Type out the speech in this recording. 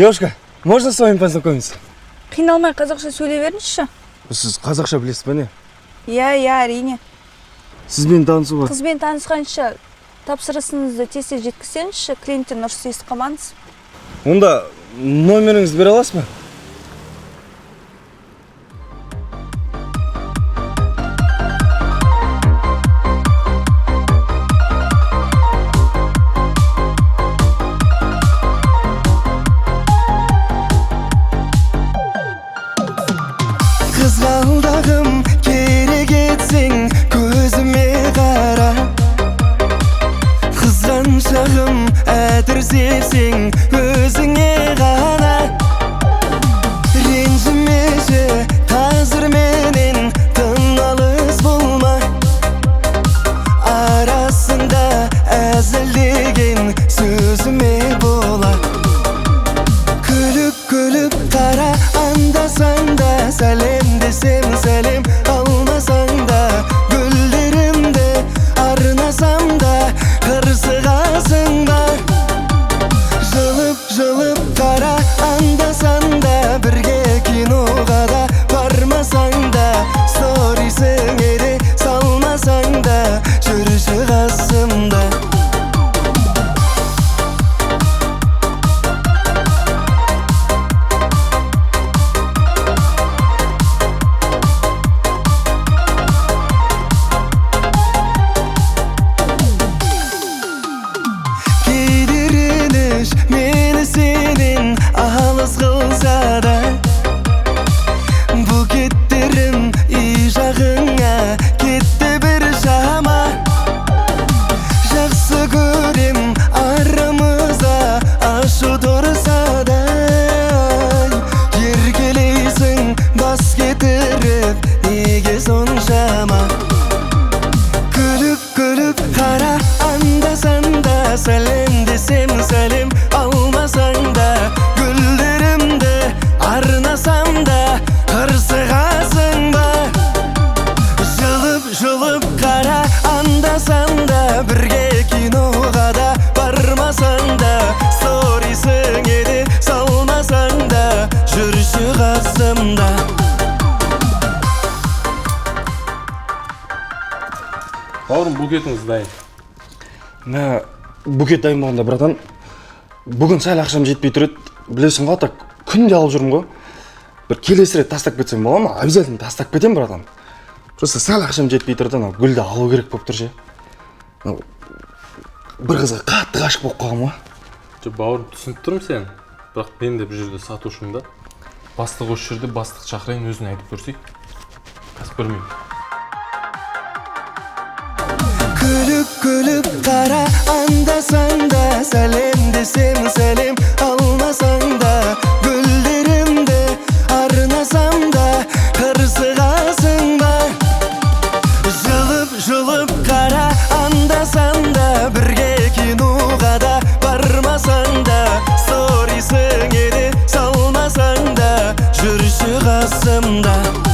Девушка, можно с вами познакомиться? Қиналмай қазақша сөйлей беріңізші. Сіз қазақша білесіз бе не? Иә, әрине. Сізбен танысуға. Қызбен танысқанша тапсырысыңызды тез жеткізсеңізші, клиенттен ұрыс естіп қалмаңыз. Онда номеріңізді бере аласыз ба? Қызғалдағым керек етсең көзіме қара, қызғаншағым әдірсесең өзіңе ғана. Ренжімеші қазір менен тым алыс болма, арасында әзілдеген сөзіме бола. Күліп қара, анда-санда сәлем десем сәлем, алмасаң да гүлдерімді арнасам да қырсығасың ба. Жылып қара, анда-санда бірге киноға да бармасаң да, сторисіңе де салмасаң да жүрші қасымда. Мені сенен алыс қылса да, букеттерім үй жағыңа кетті бір шама. Жақсы көрем арамызда ашу тұрса да, еркелейсің бас кетіріп неге соншама. Күліп қара, анда-санда сәлем десем сәлем, алмасаң да гүлдерімді арнасам да қырсығасың ба. Жылып қара, анда-санда бірге киноға да бармасаң да, сторисіңе де салмасаң да жүрші қасымда. Бауырым, букетіңіз дайын. Букет дайын болғанда, братан, бүгін сәл ақшам жетпей тұр еді, білесің ғой, так күнде алып жүрмін ғой. Бір келесі рет тастап кетсем бола ма? Обязательно тастап кетем, братан. Просто сәл ақшам жетпей тұрды, гүлді алу керек болып тұр ше. Бір қызға қатты ғашық болып қалғам ғой. Бауырым, түсініп тұрмын сен, бірақ мен де бұл жерде сатушым да. Бастық осы жерде бастық шақырайын, өзін айтып көрсейік. Қазір көрмеймін. Күліп қара, анда-санда сәлем десем сәлем, алмасаң да гүлдерімді арнасам да қырсығасың ба. Жылып қара, анда-санда бірге киноға да бармасаң да, сторисіңе де салмасаң да жүрші қасымда.